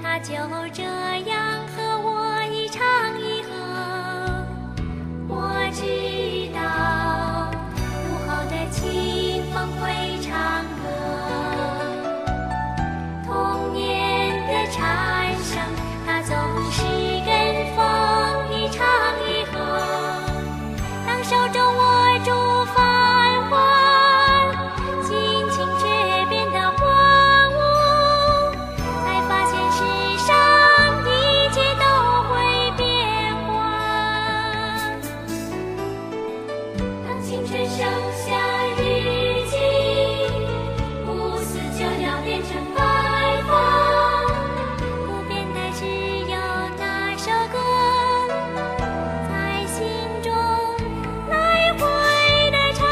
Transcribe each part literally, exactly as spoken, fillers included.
他就这样和我一唱一和。我知道午后的清风会唱歌，童年的蝉声，它总是跟风一唱一和。当手中握住繁华，心情却变得荒芜，才发现世上一切都会变化。当青春剩下日记，不思就要变成白发，不变的只有那首歌，在心中来回地唱。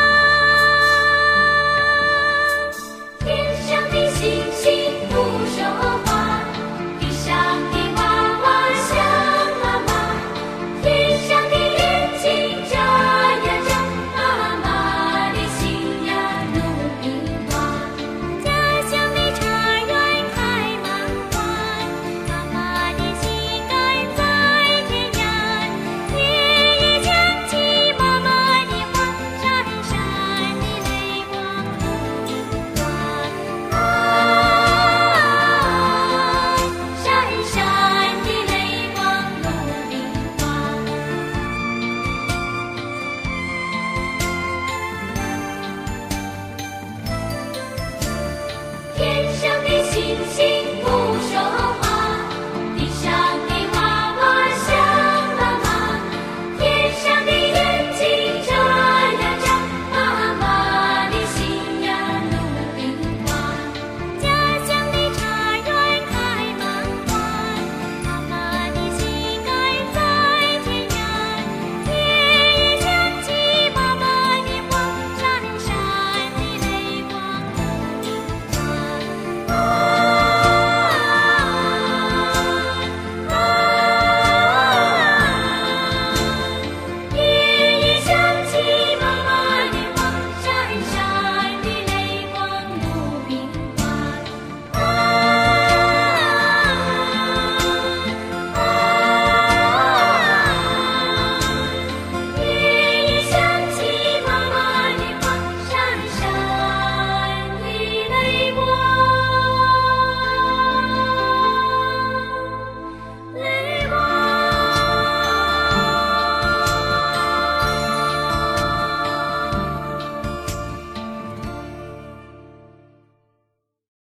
天上的星星不说话，地上的娃娃想妈妈，天上的眼睛眨呀眨，妈妈的心呀如冰花。家乡的茶园开满花，妈妈的心肝在天涯。夜夜想起妈妈的话，闪闪的泪光如冰花。啊，闪闪的泪光如冰花。天上的星星